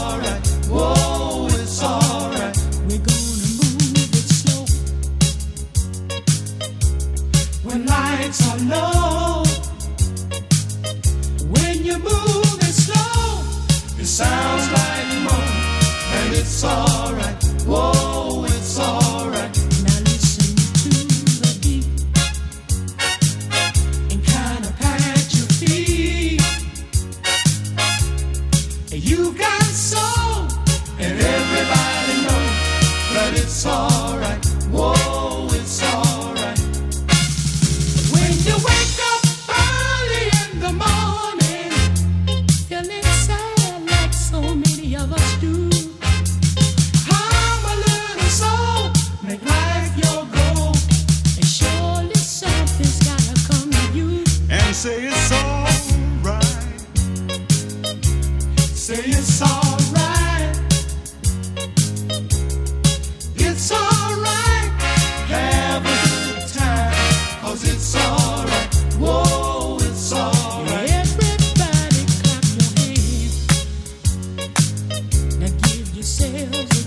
alright. Whoa, it's alright. We're gonna move it slow. When lights are low, when you move it slow, it sounds like moan, and it's alright. Whoa, it's alright. Now listen to the beat and kinda pat your feet. You got soul, and everybody knows that it's alright. Whoa, it's alright. When you wake up early in the morning, feeling sad like so many of us do. I'm a little soul, make life your goal, and surely something's gotta come to you. And say it's alright. Say it's alright. It's alright. Have a good time, 'cause it's alright. Whoa, it's alright. Everybody clap your hands. Now give yourselves